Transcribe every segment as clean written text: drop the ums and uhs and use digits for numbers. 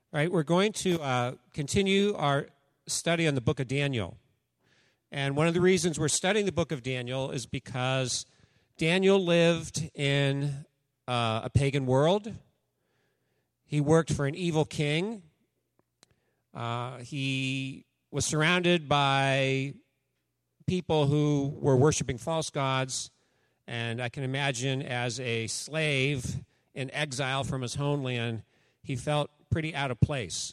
All right, we're going to continue our study on the book of Daniel. And one of the reasons we're studying the book of Daniel is because Daniel lived in a pagan world. He worked for an evil king. He was surrounded by people who were worshiping false gods. And I can imagine as a slave in exile from his homeland, he felt pretty out of place.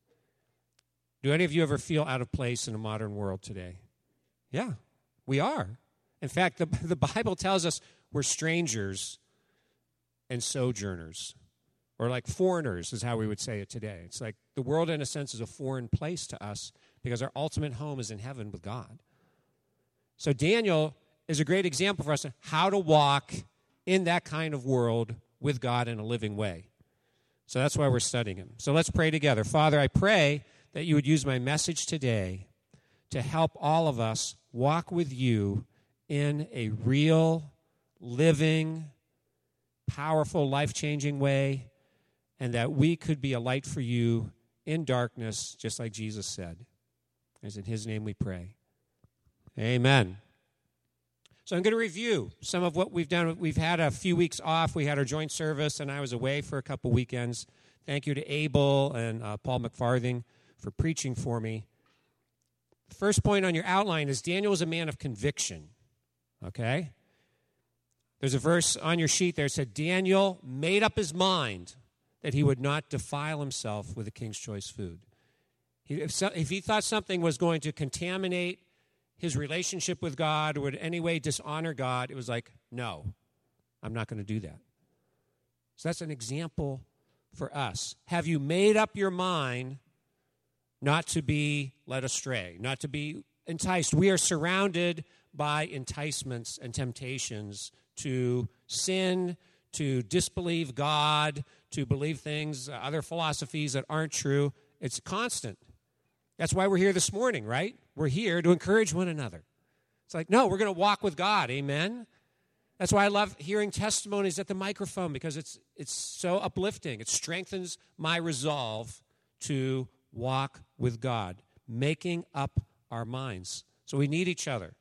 Do any of you ever feel out of place in a modern world today? Yeah, we are. In fact, the Bible tells us we're strangers and sojourners, or like foreigners is how we would say it today. It's like the world, in a sense, is a foreign place to us because our ultimate home is in heaven with God. So Daniel is a great example for us of how to walk in that kind of world with God in a living way. So that's why we're studying him. So let's pray together. Father, I pray that you would use my message today to help all of us walk with you in a real, living, powerful, life-changing way, and that we could be a light for you in darkness, just like Jesus said. As in his name we pray. Amen. So I'm going to review some of what we've done. We've had a few weeks off. We had our joint service, and I was away for a couple weekends. Thank you to Abel and Paul McFarthing for preaching for me. The first point on your outline is Daniel was a man of conviction. Okay? There's a verse on your sheet there that said, Daniel made up his mind that he would not defile himself with the king's choice food. If he thought something was going to contaminate his relationship with God or would in any way dishonor God, it was like, no, I'm not going to do that. So that's an example for us. Have you made up your mind not to be led astray, not to be enticed? We are surrounded by enticements and temptations to sin, to disbelieve God, to believe things, other philosophies that aren't true. It's constant. That's why we're here this morning, right? We're here to encourage one another. It's like, no, we're going to walk with God, amen? That's why I love hearing testimonies at the microphone, because it's so uplifting. It strengthens my resolve to walk with God, making up our minds. So we need each other.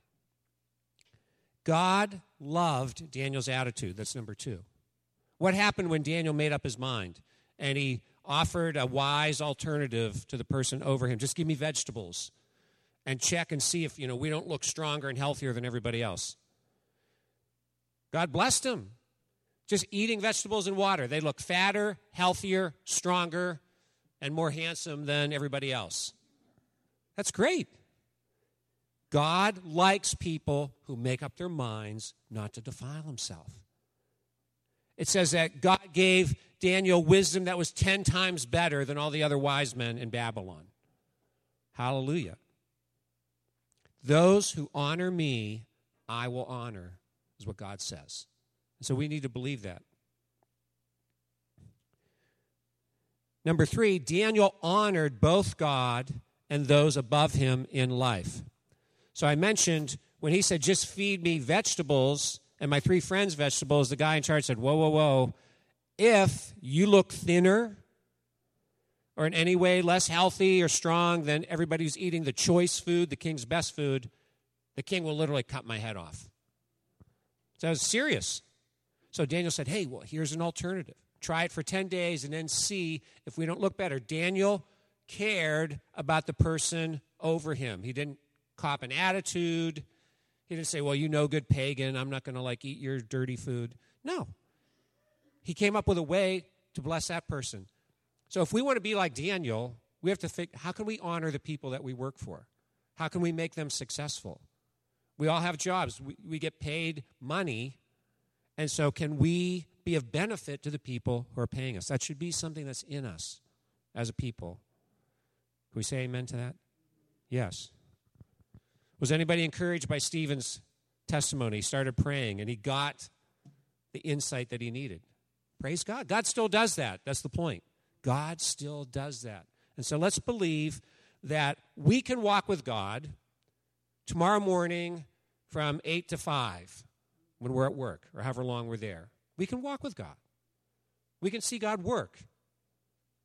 God loved Daniel's attitude. That's number 2. What happened when Daniel made up his mind and he offered a wise alternative to the person over him? Just give me vegetables and check and see if, we don't look stronger and healthier than everybody else. God blessed him. Just eating vegetables and water. They look fatter, healthier, stronger, and more handsome than everybody else. That's great. God likes people who make up their minds not to defile himself. It says that God gave Daniel wisdom that was 10 times better than all the other wise men in Babylon. Hallelujah. Those who honor me, I will honor, is what God says. And so we need to believe that. Number 3, Daniel honored both God and those above him in life. So I mentioned when he said, just feed me vegetables and my 3 friends vegetables, the guy in charge said, whoa, whoa, whoa. If you look thinner or in any way less healthy or strong than everybody who's eating the choice food, the king's best food, the king will literally cut my head off. So I was serious. So Daniel said, hey, well, here's an alternative. Try it for 10 days and then see if we don't look better. Daniel cared about the person over him. He didn't cop an attitude. He didn't say, well, good pagan, I'm not going to eat your dirty food. No. He came up with a way to bless that person. So if we want to be like Daniel, we have to think, how can we honor the people that we work for? How can we make them successful? We all have jobs. We get paid money. And so can we be of benefit to the people who are paying us? That should be something that's in us as a people. Can we say amen to that? Yes. Was anybody encouraged by Stephen's testimony? He started praying, and he got the insight that he needed. Praise God. God still does that. That's the point. God still does that. And so let's believe that we can walk with God tomorrow morning from 8 to 5 when we're at work or however long we're there. We can walk with God. We can see God work.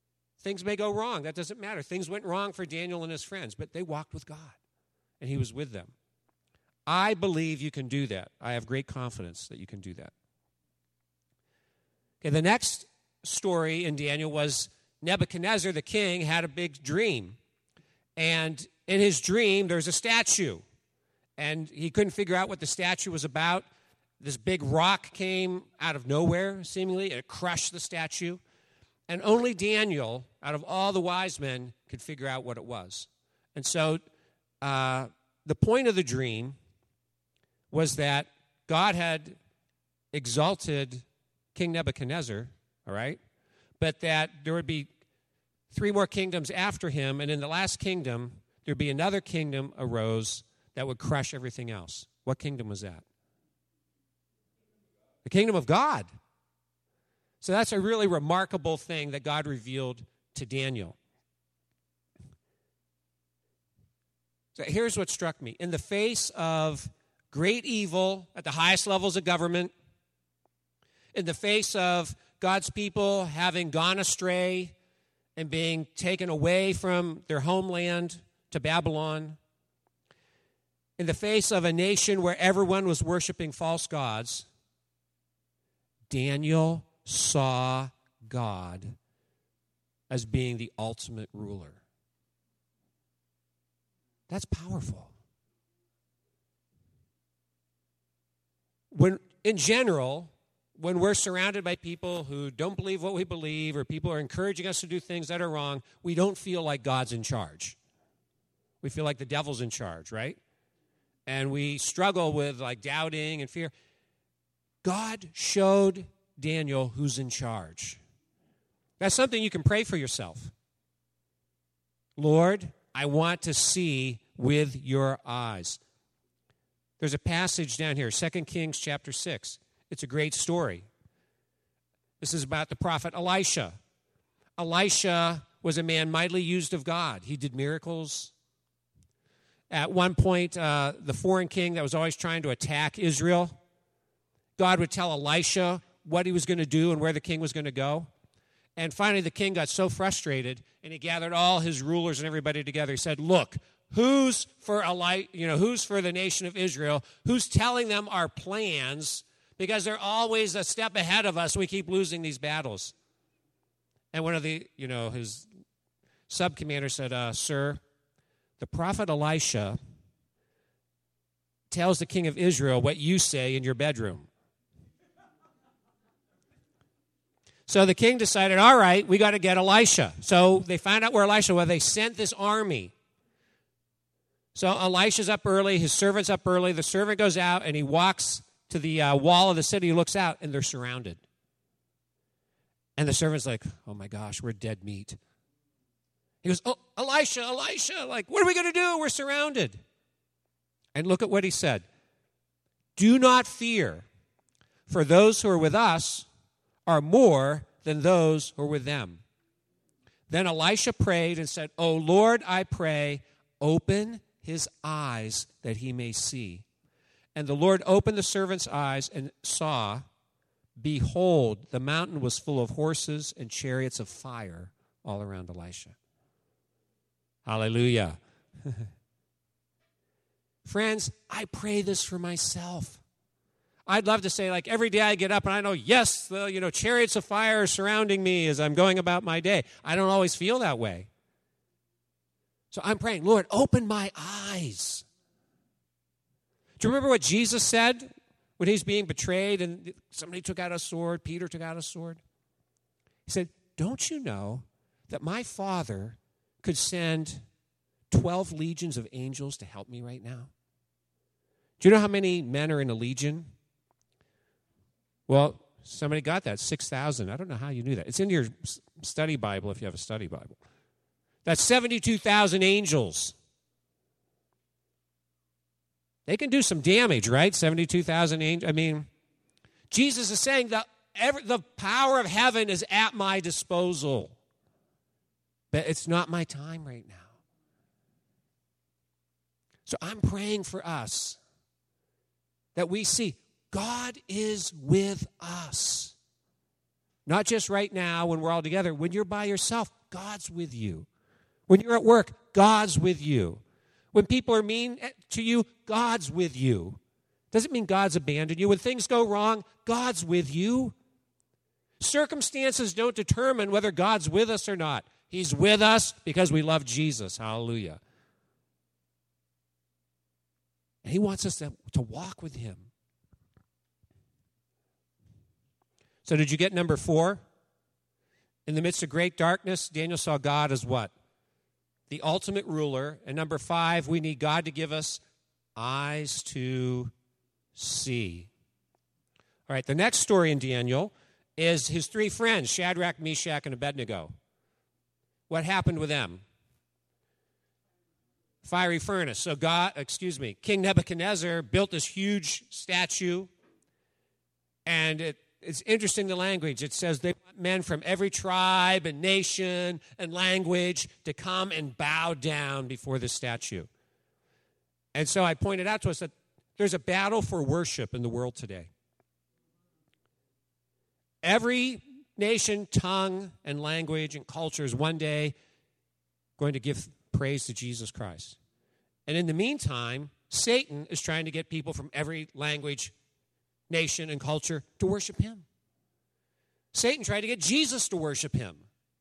things may go wrong. That doesn't matter. Things went wrong for Daniel and his friends, but they walked with God, and he was with them. I believe you can do that. I have great confidence that you can do that. Okay, the next story in Daniel was Nebuchadnezzar, the king, had a big dream. And in his dream, there's a statue. And he couldn't figure out what the statue was about. This big rock came out of nowhere, seemingly. It crushed the statue. And only Daniel, out of all the wise men, could figure out what it was. And so the point of the dream was that God had exalted King Nebuchadnezzar, all right, but that there would be 3 more kingdoms after him, and in the last kingdom, there'd be another kingdom arose that would crush everything else. What kingdom was that? The kingdom of God. So that's a really remarkable thing that God revealed to Daniel. So here's what struck me. In the face of great evil at the highest levels of government, in the face of God's people having gone astray and being taken away from their homeland to Babylon, in the face of a nation where everyone was worshiping false gods, Daniel saw God as being the ultimate ruler. That's powerful. In general, when we're surrounded by people who don't believe what we believe, or people are encouraging us to do things that are wrong, we don't feel like God's in charge. We feel like the devil's in charge, right? And we struggle with like doubting and fear. God showed Daniel who's in charge. That's something you can pray for yourself. Lord, I want to see with your eyes. There's a passage down here, 2 Kings chapter 6. It's a great story. This is about the prophet Elisha. Elisha was a man mightily used of God. He did miracles. At one point, the foreign king that was always trying to attack Israel, God would tell Elisha what he was going to do and where the king was going to go. And finally, the king got so frustrated, and he gathered all his rulers and everybody together. He said, look, who's for the nation of Israel? Who's telling them our plans? Because they're always a step ahead of us. We keep losing these battles. And one of his sub-commanders said, sir, the prophet Elisha tells the king of Israel what you say in your bedroom. So the king decided, all right, we got to get Elisha. So they found out where Elisha was. They sent this army. So Elisha's up early. His servant's up early. The servant goes out, and he walks to the wall of the city. He looks out, and they're surrounded. And the servant's like, oh, my gosh, we're dead meat. He goes, oh, Elisha, like, what are we going to do? We're surrounded. And look at what he said. Do not fear, for those who are with us are more than those who are with them. Then Elisha prayed and said, O Lord, I pray, open his eyes that he may see. And the Lord opened the servant's eyes and saw, behold, the mountain was full of horses and chariots of fire all around Elisha. Hallelujah. Friends, I pray this for myself. I'd love to say, like, every day I get up and I know, yes, the chariots of fire are surrounding me as I'm going about my day. I don't always feel that way. So I'm praying, Lord, open my eyes. Do you remember what Jesus said when he's being betrayed and somebody took out a sword, Peter took out a sword? He said, don't you know that my Father could send 12 legions of angels to help me right now? Do you know how many men are in a legion? Well, somebody got that, 6,000. I don't know how you knew that. It's in your study Bible if you have a study Bible. That's 72,000 angels. They can do some damage, right? 72,000 angels. I mean, Jesus is saying that the power of heaven is at my disposal. But it's not my time right now. So I'm praying for us that we see God is with us. Not just right now when we're all together. When you're by yourself, God's with you. When you're at work, God's with you. When people are mean to you, God's with you. Doesn't mean God's abandoned you. When things go wrong, God's with you. Circumstances don't determine whether God's with us or not. He's with us because we love Jesus. Hallelujah. And he wants us to walk with him. So did you get number 4? In the midst of great darkness, Daniel saw God as what? The ultimate ruler. And number 5, we need God to give us eyes to see. All right, the next story in Daniel is his 3 friends, Shadrach, Meshach, and Abednego. What happened with them? Fiery furnace. So King Nebuchadnezzar built this huge statue, and it's interesting, the language. It says they want men from every tribe and nation and language to come and bow down before the statue. And so I pointed out to us that there's a battle for worship in the world today. Every nation, tongue, and language and culture is one day going to give praise to Jesus Christ. And in the meantime, Satan is trying to get people from every language, nation, and culture to worship him. Satan tried to get Jesus to worship him.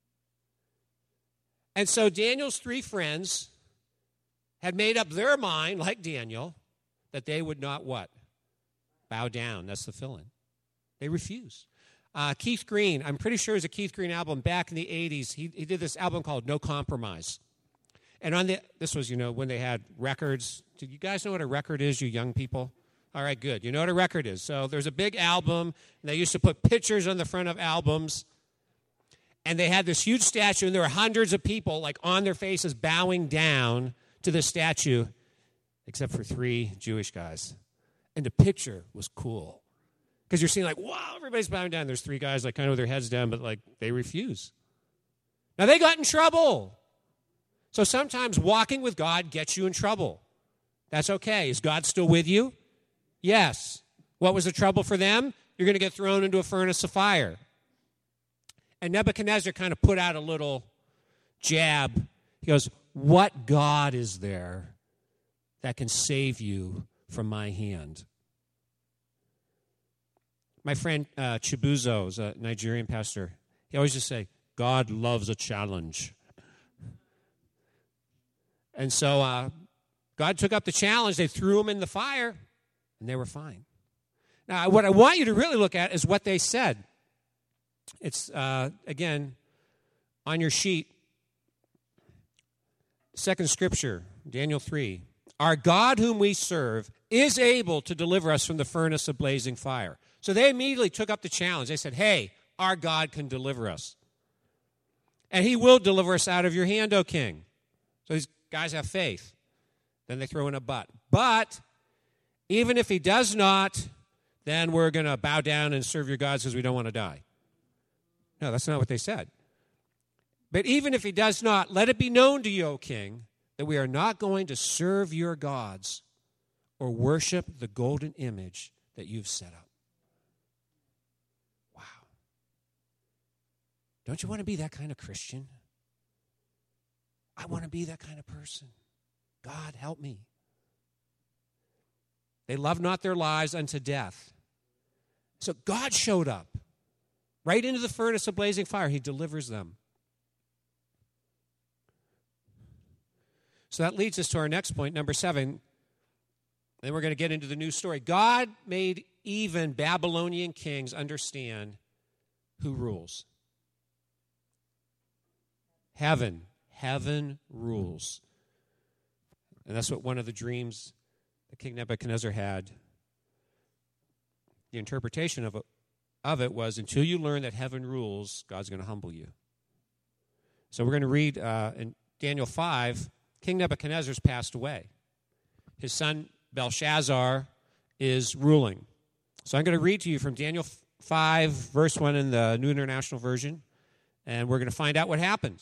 And so Daniel's 3 friends had made up their mind, like Daniel, that they would not what? Bow down. That's the fill-in. They refused. Keith Green, I'm pretty sure it was a Keith Green album back in the 80s. He did this album called No Compromise. And this was, when they had records. Do you guys know what a record is, you young people? All right, good. You know what a record is. So there's a big album, and they used to put pictures on the front of albums. And they had this huge statue, and there were hundreds of people, like, on their faces bowing down to the statue, except for 3 Jewish guys. And the picture was cool. Because you're seeing, like, wow, everybody's bowing down. There's 3 guys, like, kind of with their heads down, but, like, they refuse. Now, they got in trouble. So sometimes walking with God gets you in trouble. That's okay. Is God still with you? Yes. What was the trouble for them? You're going to get thrown into a furnace of fire. And Nebuchadnezzar kind of put out a little jab. He goes, what God is there that can save you from my hand? My friend Chibuzo is a Nigerian pastor. He always just say, God loves a challenge. And so God took up the challenge. They threw him in the fire, and they were fine. Now, what I want you to really look at is what they said. It's, again, on your sheet. Second scripture, Daniel 3. Our God whom we serve is able to deliver us from the furnace of blazing fire. So they immediately took up the challenge. They said, hey, our God can deliver us. And he will deliver us out of your hand, O king. So these guys have faith. Then they throw in a but. But even if he does not, then we're going to bow down and serve your gods because we don't want to die. No, that's not what they said. But even if he does not, let it be known to you, O king, that we are not going to serve your gods or worship the golden image that you've set up. Wow. Don't you want to be that kind of Christian? I want to be that kind of person. God, help me. They love not their lives unto death. So God showed up right into the furnace of blazing fire. He delivers them. So that leads us to our next point, number 7. Then we're going to get into the new story. God made even Babylonian kings understand who rules. Heaven rules. And that's what one of the dreams that King Nebuchadnezzar had. The interpretation of it was, until you learn that heaven rules, God's going to humble you. So we're going to read in Daniel 5, King Nebuchadnezzar's passed away. His son Belshazzar is ruling. So I'm going to read to you from Daniel 5, verse 1 in the New International Version, and we're going to find out what happened.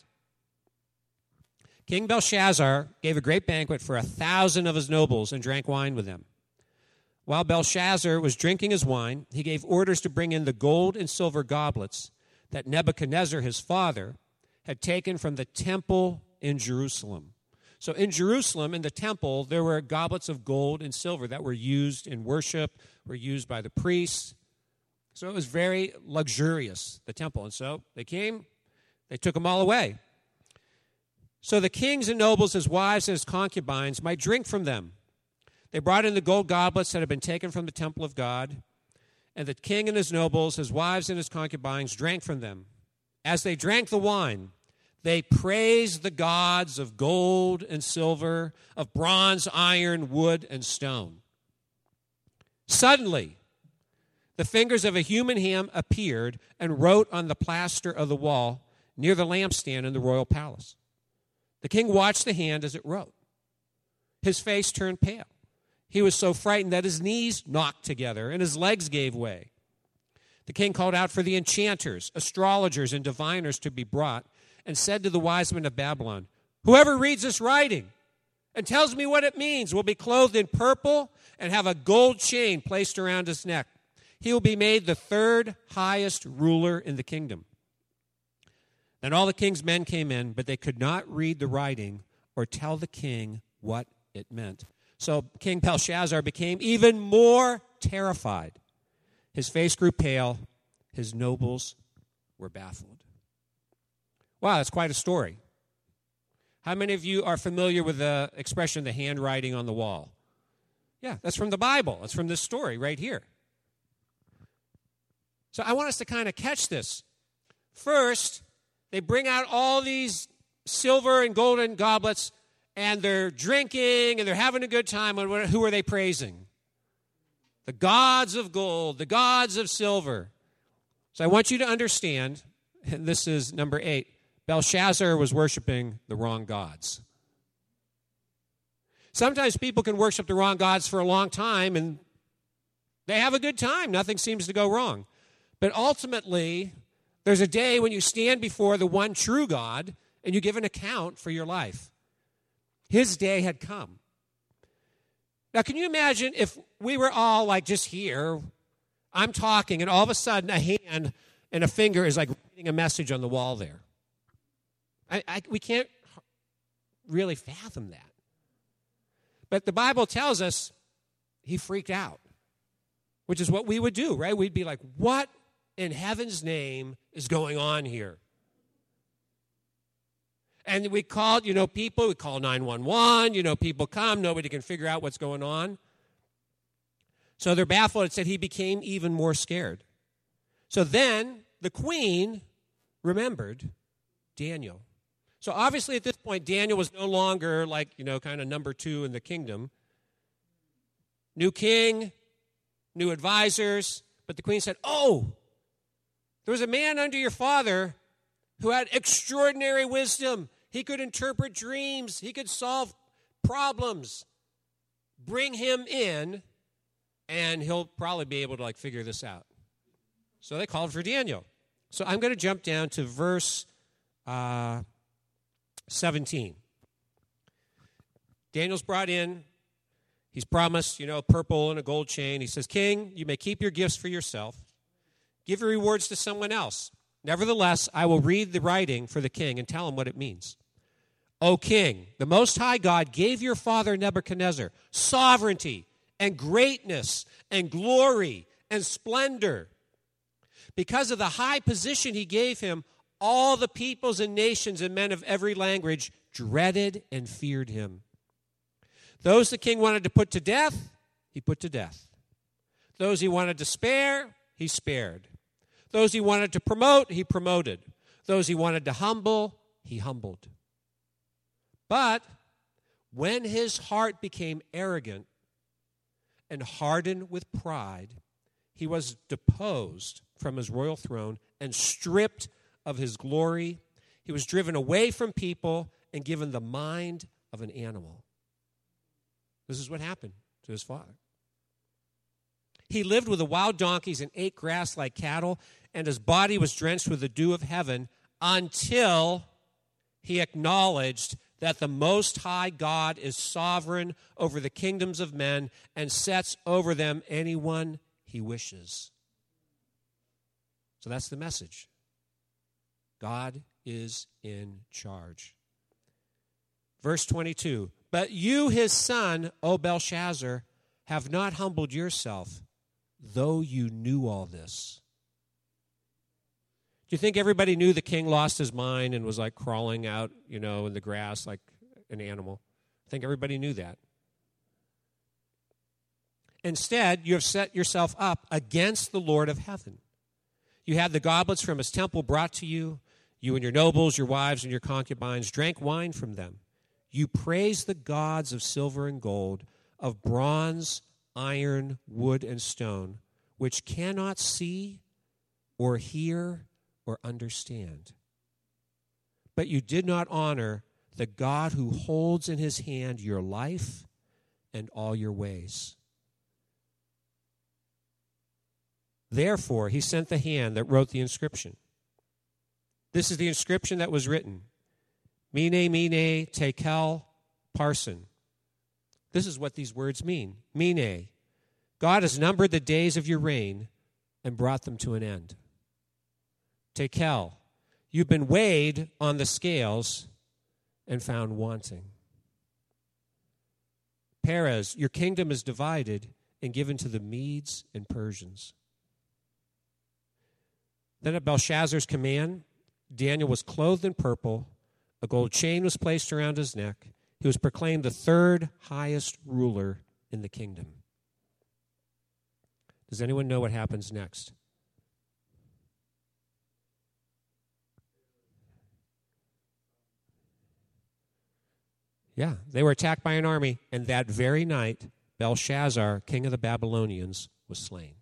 King Belshazzar gave a great banquet for 1,000 of his nobles and drank wine with them. While Belshazzar was drinking his wine, he gave orders to bring in the gold and silver goblets that Nebuchadnezzar, his father, had taken from the temple in Jerusalem. So in Jerusalem, in the temple, there were goblets of gold and silver that were used in worship, were used by the priests. So it was very luxurious, the temple. And so they came, they took them all away. So the kings and nobles, his wives and his concubines, might drink from them. They brought in the gold goblets that had been taken from the temple of God, and the king and his nobles, his wives and his concubines, drank from them. As they drank the wine, they praised the gods of gold and silver, of bronze, iron, wood, and stone. Suddenly, the fingers of a human hand appeared and wrote on the plaster of the wall near the lampstand in the royal palace. The king watched the hand as it wrote. His face turned pale. He was so frightened that his knees knocked together and his legs gave way. The king called out for the enchanters, astrologers, and diviners to be brought, and said to the wise men of Babylon, "Whoever reads this writing and tells me what it means will be clothed in purple and have a gold chain placed around his neck. He will be made the third highest ruler in the kingdom." Then all the king's men came in, but they could not read the writing or tell the king what it meant. So King Belshazzar became even more terrified. His face grew pale. His nobles were baffled. Wow, that's quite a story. How many of you are familiar with the expression, the handwriting on the wall? Yeah, that's from the Bible. That's from this story right here. So I want us to kind of catch this. First, they bring out all these silver and golden goblets, and they're drinking, and they're having a good time. And who are they praising? The gods of gold, the gods of silver. So I want you to understand, and this is number 8, Belshazzar was worshiping the wrong gods. Sometimes people can worship the wrong gods for a long time, and they have a good time. Nothing seems to go wrong. But ultimately, there's a day when you stand before the one true God, and you give an account for your life. His day had come. Now, can you imagine if we were all like just here, I'm talking, and all of a sudden a hand and a finger is like writing a message on the wall there? We can't really fathom that. But the Bible tells us he freaked out, which is what we would do, right? We'd be like, what in heaven's name is going on here? And we called, people, we call 911, people come, nobody can figure out what's going on. So they're baffled. It said he became even more scared. So then the queen remembered Daniel. So obviously at this point, Daniel was no longer kind of number 2 in the kingdom. New king, new advisors. But the queen said, "Oh, there was a man under your father who had extraordinary wisdom. He could interpret dreams. He could solve problems. Bring him in, and he'll probably be able to figure this out." So they called for Daniel. So I'm going to jump down to verse 17. Daniel's brought in. He's promised, purple and a gold chain. He says, "King, you may keep your gifts for yourself. Give your rewards to someone else. Nevertheless, I will read the writing for the king and tell him what it means. O king, the Most High God gave your father Nebuchadnezzar sovereignty and greatness and glory and splendor. Because of the high position he gave him, all the peoples and nations and men of every language dreaded and feared him. Those the king wanted to put to death, he put to death. Those he wanted to spare, he spared. Those he wanted to promote, he promoted. Those he wanted to humble, he humbled. But when his heart became arrogant and hardened with pride, he was deposed from his royal throne and stripped of his glory. He was driven away from people and given the mind of an animal. This is what happened to his father. He lived with the wild donkeys and ate grass like cattle, and his body was drenched with the dew of heaven until he acknowledged that the Most High God is sovereign over the kingdoms of men and sets over them anyone he wishes. So that's the message. God is in charge. Verse 22, but you, his son, O Belshazzar, have not humbled yourself, though you knew all this. Do you think everybody knew the king lost his mind and was like crawling out, in the grass like an animal? I think everybody knew that. Instead, you have set yourself up against the Lord of heaven. You had the goblets from his temple brought to you. You and your nobles, your wives, and your concubines drank wine from them. You praised the gods of silver and gold, of bronze, iron, wood, and stone, which cannot see or hear or understand. But you did not honor the God who holds in his hand your life and all your ways. Therefore, he sent the hand that wrote the inscription. This is the inscription that was written. Mene, mene, tekel, parsin. This is what these words mean. Mene, God has numbered the days of your reign and brought them to an end. Tekel, you've been weighed on the scales and found wanting. Perez, your kingdom is divided and given to the Medes and Persians. Then at Belshazzar's command, Daniel was clothed in purple, a gold chain was placed around his neck. He was proclaimed the third highest ruler in the kingdom. Does anyone know what happens next? Yeah, they were attacked by an army, and that very night, Belshazzar, king of the Babylonians, was slain.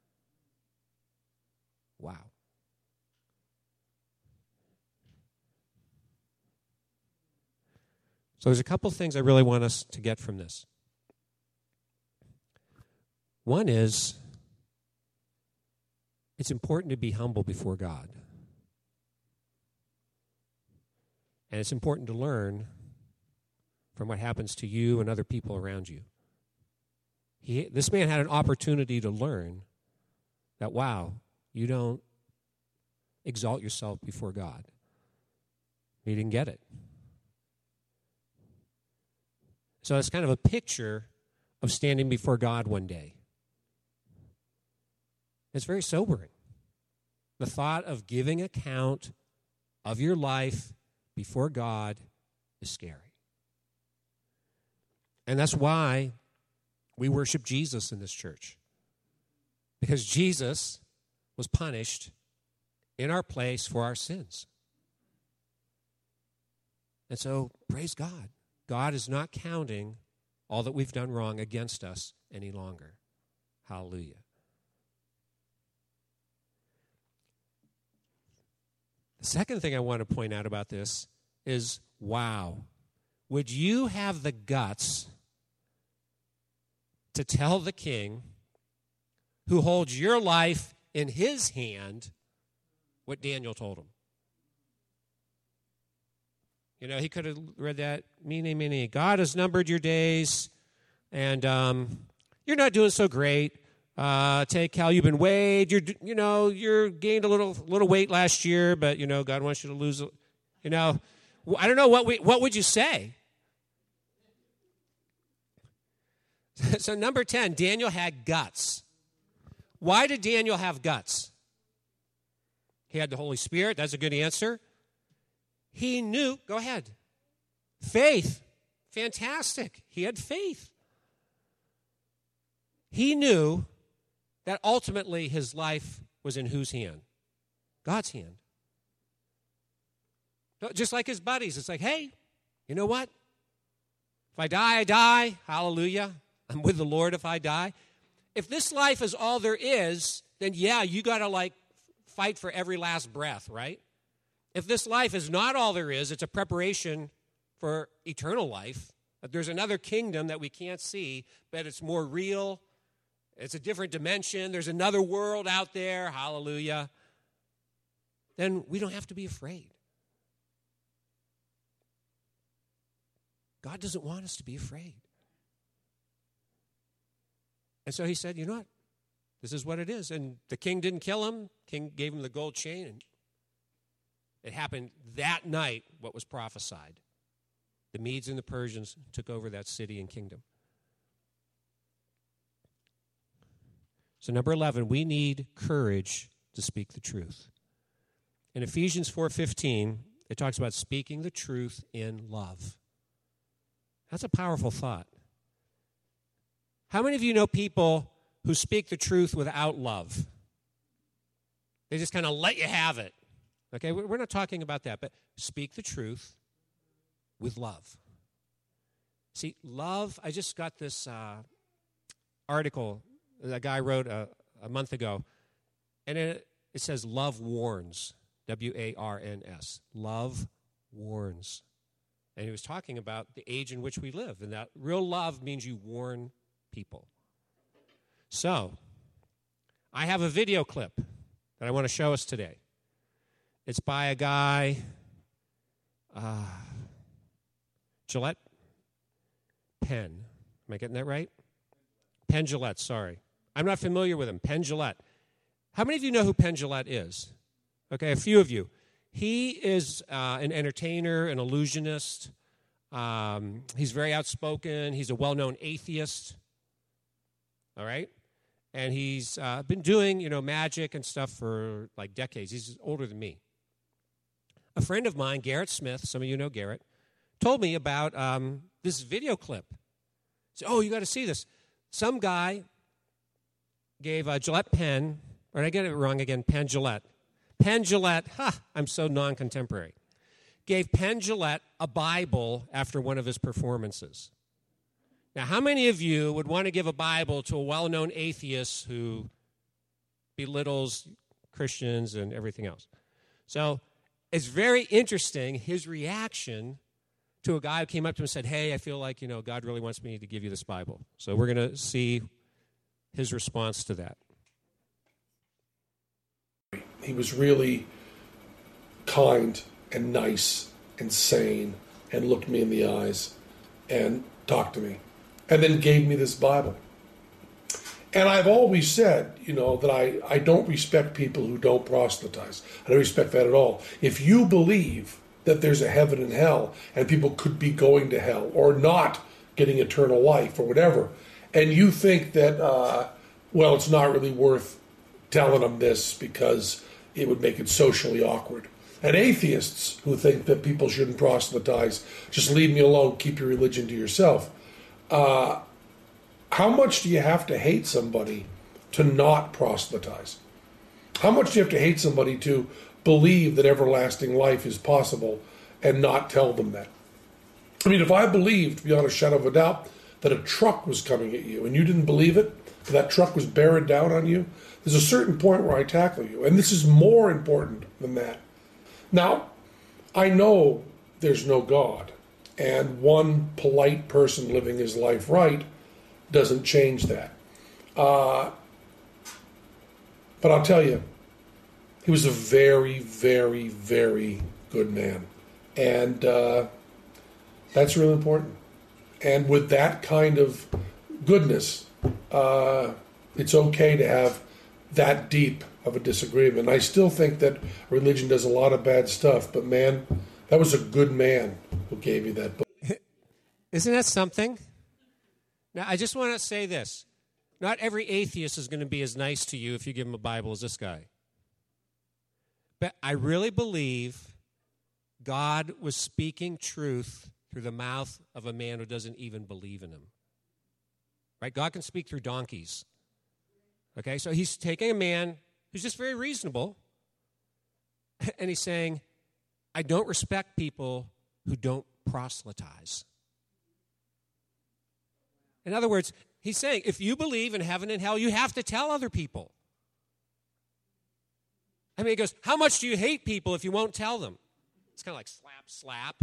Wow. So there's a couple things I really want us to get from this. One is, it's important to be humble before God. And it's important to learn from what happens to you and other people around you. This man had an opportunity to learn that, wow, you don't exalt yourself before God. He didn't get it. So it's kind of a picture of standing before God one day. It's very sobering. The thought of giving account of your life before God is scary. And that's why we worship Jesus in this church. Because Jesus was punished in our place for our sins. And so, praise God. God is not counting all that we've done wrong against us any longer. Hallelujah. The second thing I want to point out about this is, wow, would you have the guts to tell the king who holds your life in his hand what Daniel told him? He could have read that, mene, mene. God has numbered your days, and you're not doing so great. Take how you've been weighed. You're gained a little weight last year, but God wants you to lose. I don't know what would you say. So number 10, Daniel had guts. Why did Daniel have guts? He had the Holy Spirit. That's a good answer. He knew, go ahead. Faith. Fantastic. He had faith. He knew that ultimately his life was in whose hand? God's hand. Just like his buddies. It's like, hey, you know what? If I die, I die. Hallelujah. I'm with the Lord if I die. If this life is all there is, then yeah, you got to fight for every last breath, right? If this life is not all there is, it's a preparation for eternal life. But there's another kingdom that we can't see, but it's more real. It's a different dimension. There's another world out there. Hallelujah. Then we don't have to be afraid. God doesn't want us to be afraid. And so he said, you know what? This is what it is. And the king didn't kill him. King gave him the gold chain. It happened that night, what was prophesied. The Medes and the Persians took over that city and kingdom. So number 11, we need courage to speak the truth. In Ephesians 4:15, it talks about speaking the truth in love. That's a powerful thought. How many of you know people who speak the truth without love? They just kind of let you have it. Okay, we're not talking about that, but speak the truth with love. See, love, I just got this article that a guy wrote a month ago, and it says love warns, W-A-R-N-S. Love warns. And he was talking about the age in which we live, and that real love means you warn people. So, I have a video clip that I want to show us today. It's by a guy, Gillette Penn. Am I getting that right? Penn Jillette, sorry. I'm not familiar with him. Penn Jillette. How many of you know who Penn Jillette is? Okay, a few of you. He is an entertainer, an illusionist. He's very outspoken. He's a well-known atheist. All right? And he's been doing, magic and stuff for like decades. He's older than me. A friend of mine, Garrett Smith, some of you know Garrett, told me about this video clip. He said, you got to see this. Some guy gave Gillette Penn, or did I get it wrong again? Penn Jillette. Penn Jillette, I'm so non-contemporary, gave Penn Jillette a Bible after one of his performances. Now, how many of you would want to give a Bible to a well-known atheist who belittles Christians and everything else? So it's very interesting, his reaction to a guy who came up to him and said, hey, I feel like, God really wants me to give you this Bible. So we're going to see his response to that. He was really kind and nice and sane and looked me in the eyes and talked to me and then gave me this Bible. And I've always said, that I don't respect people who don't proselytize. I don't respect that at all. If you believe that there's a heaven and hell and people could be going to hell or not getting eternal life or whatever, and you think that, it's not really worth telling them this because it would make it socially awkward. And atheists who think that people shouldn't proselytize, just leave me alone, keep your religion to yourself. How much do you have to hate somebody to not proselytize? How much do you have to hate somebody to believe that everlasting life is possible and not tell them that? I mean, if I believed, beyond a shadow of a doubt, that a truck was coming at you and you didn't believe it, that truck was bearing down on you, there's a certain point where I tackle you. And this is more important than that. Now, I know there's no God, and one polite person living his life right doesn't change that. But I'll tell you, he was a very, very, very good man. And that's really important. And with that kind of goodness, it's okay to have that deep of a disagreement. I still think that religion does a lot of bad stuff, but man, that was a good man who gave you that book. Isn't that something? Now, I just want to say this. Not every atheist is going to be as nice to you if you give him a Bible as this guy. But I really believe God was speaking truth through the mouth of a man who doesn't even believe in him. Right? God can speak through donkeys. Okay, so he's taking a man who's just very reasonable, and he's saying, I don't respect people who don't proselytize. In other words, he's saying, if you believe in heaven and hell, you have to tell other people. I mean, he goes, how much do you hate people if you won't tell them? It's kind of like slap.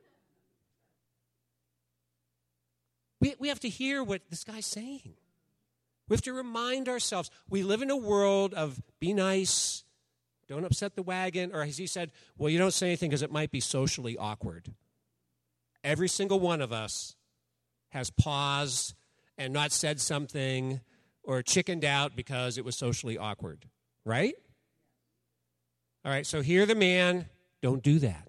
We have to hear what this guy's saying. We have to remind ourselves, we live in a world of be nice, don't upset the wagon, or as he said, well, you don't say anything because it might be socially awkward. Every single one of us has paused and not said something or chickened out because it was socially awkward, right? All right, so here the man don't do that.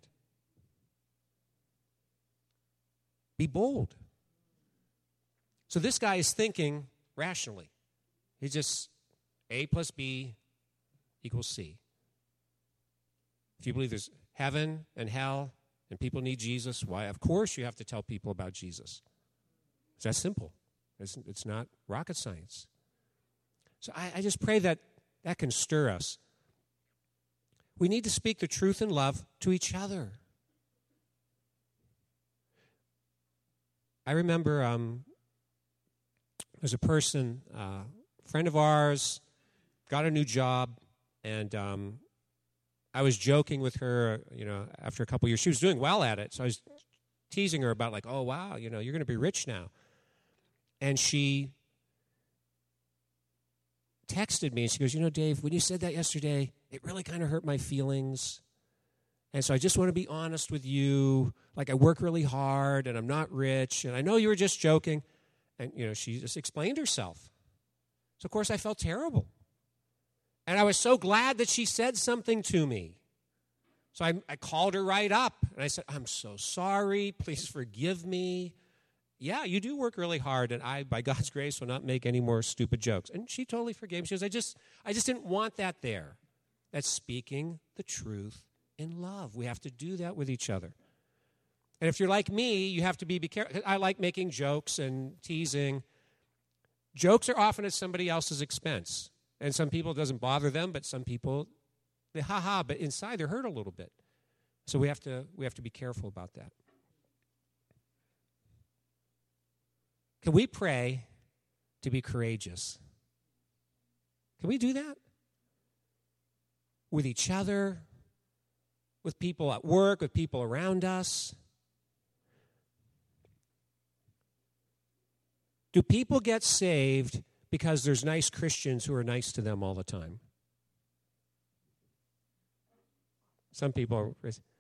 Be bold. So this guy is thinking rationally. He's just A plus B equals C. If you believe there's heaven and hell and people need Jesus, why, of course you have to tell people about Jesus. It's that simple. It's not rocket science. So I just pray that that can stir us. We need to speak the truth in love to each other. I remember there's a person, friend of ours, got a new job, and I was joking with her, after a couple years. She was doing well at it, so I was teasing her about, like, oh, wow, you're going to be rich now. And she texted me, and she goes, Dave, when you said that yesterday, it really kind of hurt my feelings. And so I just want to be honest with you. Like, I work really hard, and I'm not rich, and I know you were just joking. And, she just explained herself. So, of course, I felt terrible. And I was so glad that she said something to me. So I called her right up, and I said, I'm so sorry. Please forgive me. Yeah, you do work really hard, and I, by God's grace, will not make any more stupid jokes. And she totally forgave me. She goes, I just didn't want that there. That's speaking the truth in love. We have to do that with each other. And if you're like me, you have to be careful. I like making jokes and teasing. Jokes are often at somebody else's expense. And some people it doesn't bother them, but some people, they ha-ha, but inside they're hurt a little bit. So we have to be careful about that. Can we pray to be courageous? Can we do that? With each other, with people at work, with people around us? Do people get saved because there's nice Christians who are nice to them all the time? Some people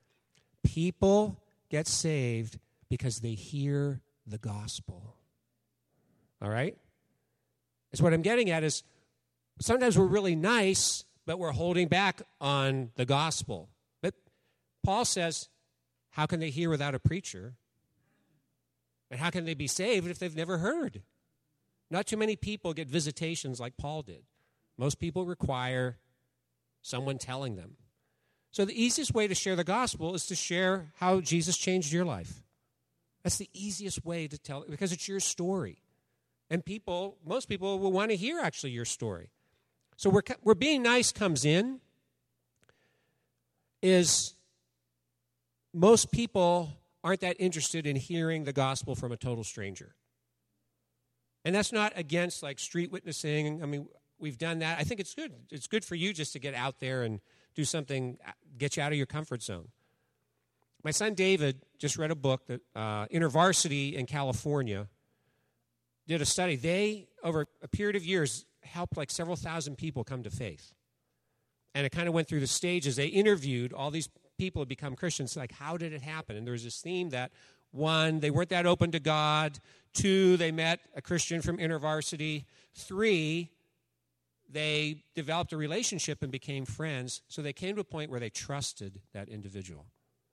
get saved because they hear the gospel. All right? That's what I'm getting at is sometimes we're really nice, but we're holding back on the gospel. But Paul says, how can they hear without a preacher? And how can they be saved if they've never heard? Not too many people get visitations like Paul did. Most people require someone telling them. So the easiest way to share the gospel is to share how Jesus changed your life. That's the easiest way to tell it because it's your story. And most people will want to hear actually your story. So where being nice comes in is most people aren't that interested in hearing the gospel from a total stranger. And that's not against like street witnessing. I mean, we've done that. I think it's good. It's good for you just to get out there and do something, get you out of your comfort zone. My son David just read a book that InterVarsity in California did a study. They, over a period of years, helped like several thousand people come to faith. And it kind of went through the stages. They interviewed all these people who had become Christians, like, how did it happen? And there was this theme that, one, they weren't that open to God. Two, they met a Christian from InterVarsity. Three, they developed a relationship and became friends. So they came to a point where they trusted that individual.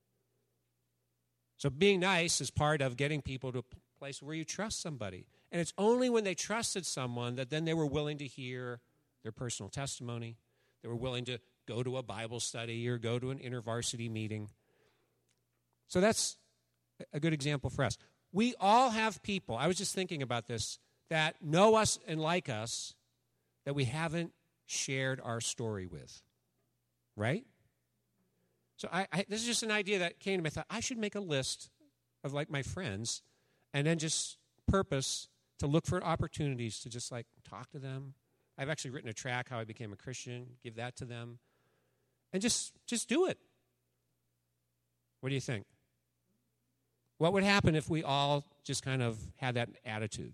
So being nice is part of getting people to a place where you trust somebody. And it's only when they trusted someone that then they were willing to hear their personal testimony. They were willing to go to a Bible study or go to an InterVarsity meeting. So that's a good example for us. We all have people, I was just thinking about this, that know us and like us that we haven't shared our story with. Right? So this is just an idea that came to me. I thought I should make a list of like my friends and then just purpose to look for opportunities to just like talk to them. I've actually written a track, How I Became a Christian, give that to them. And just do it. What do you think? What would happen if we all just kind of had that attitude?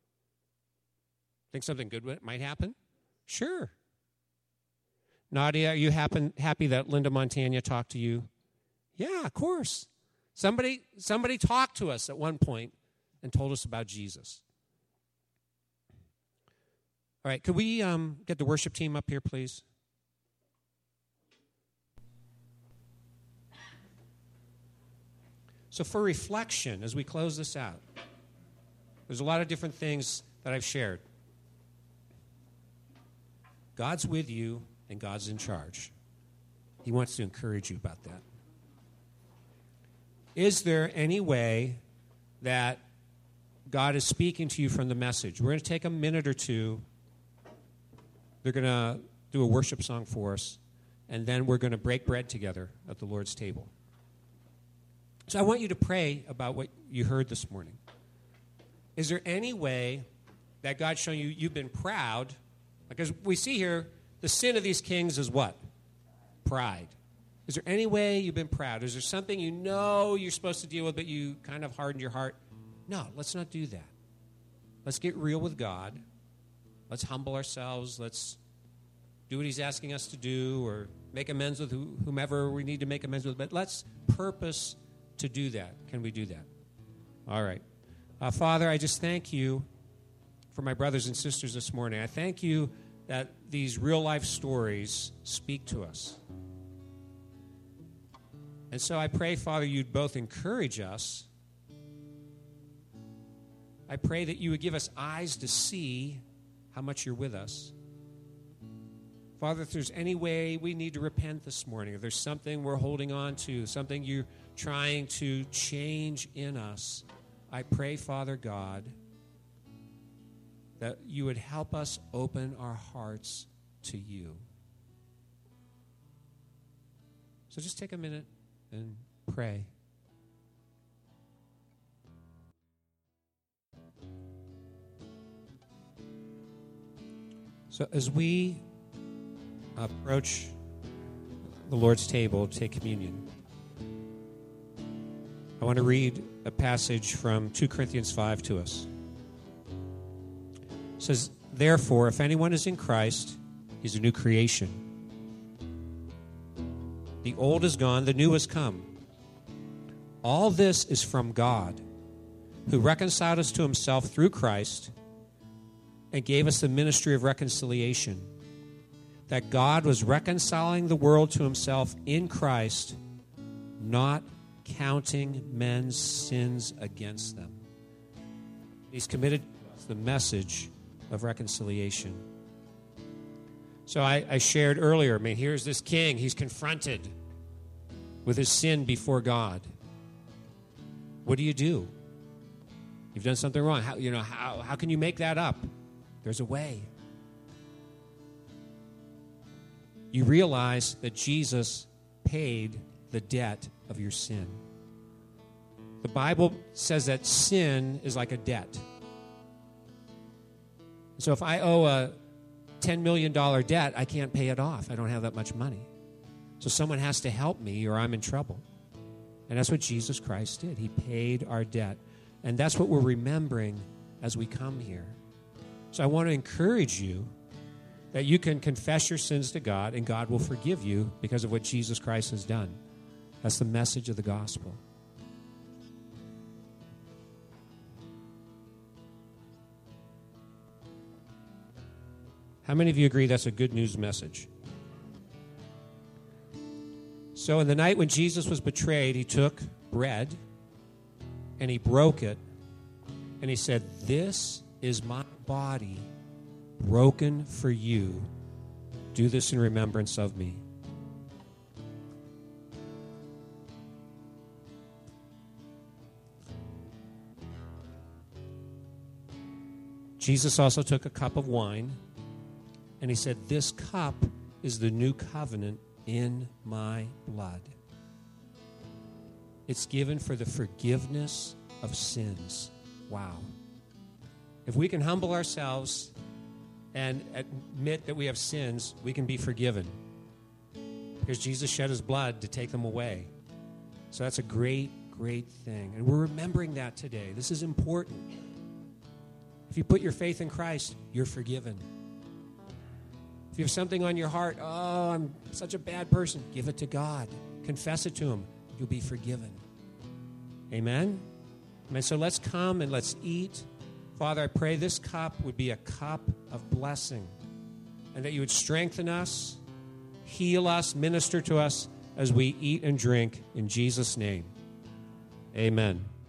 Think something good might happen? Sure. Nadia, are you happy that Linda Montagna talked to you? Yeah, of course. Somebody talked to us at one point and told us about Jesus. All right, could we get the worship team up here, please? So for reflection, as we close this out, there's a lot of different things that I've shared. God's with you, and God's in charge. He wants to encourage you about that. Is there any way that God is speaking to you from the message? We're going to take a minute or two. They're going to do a worship song for us, and then we're going to break bread together at the Lord's table. So I want you to pray about what you heard this morning. Is there any way that God's showing you you've been proud? Because we see here, the sin of these kings is what? Pride. Is there any way you've been proud? Is there something you know you're supposed to deal with, but you kind of hardened your heart? No, let's not do that. Let's get real with God. Let's humble ourselves. Let's do what he's asking us to do, or make amends with whomever we need to make amends with. But let's purpose to do that. Can we do that? All right. Father, I just thank you for my brothers and sisters this morning. I thank you that these real-life stories speak to us. And so I pray, Father, you'd both encourage us. I pray that you would give us eyes to see how much you're with us. Father, if there's any way we need to repent this morning, if there's something we're holding on to, something you're trying to change in us, I pray, Father God, that you would help us open our hearts to you. So just take a minute and pray. So as we approach the Lord's table to take communion, I want to read a passage from 2 Corinthians 5 to us. It says, "Therefore, if anyone is in Christ, he's a new creation. The old is gone, the new has come. All this is from God, who reconciled us to himself through Christ and gave us the ministry of reconciliation, that God was reconciling the world to himself in Christ, not counting men's sins against them." He's committed to the message of reconciliation. So I shared earlier, here's this king. He's confronted with his sin before God. What do? You've done something wrong. How can you make that up? There's a way. You realize that Jesus paid the debt of your sin. The Bible says that sin is like a debt. So if I owe a $10 million debt, I can't pay it off. I don't have that much money. So someone has to help me or I'm in trouble. And that's what Jesus Christ did. He paid our debt. And that's what we're remembering as we come here. So I want to encourage you that you can confess your sins to God and God will forgive you because of what Jesus Christ has done. That's the message of the gospel. How many of you agree that's a good news message? So in the night when Jesus was betrayed, he took bread and he broke it and he said, "This is my body broken for you. Do this in remembrance of me." Jesus also took a cup of wine and he said, "This cup is the new covenant in my blood. It's given for the forgiveness of sins." Wow. If we can humble ourselves and admit that we have sins, we can be forgiven. Because Jesus shed his blood to take them away. So that's a great, great thing. And we're remembering that today. This is important. If you put your faith in Christ, you're forgiven. If you have something on your heart, "Oh, I'm such a bad person," give it to God. Confess it to him. You'll be forgiven. Amen? Amen. So let's come and let's eat. Father, I pray this cup would be a cup of blessing and that you would strengthen us, heal us, minister to us as we eat and drink in Jesus' name. Amen.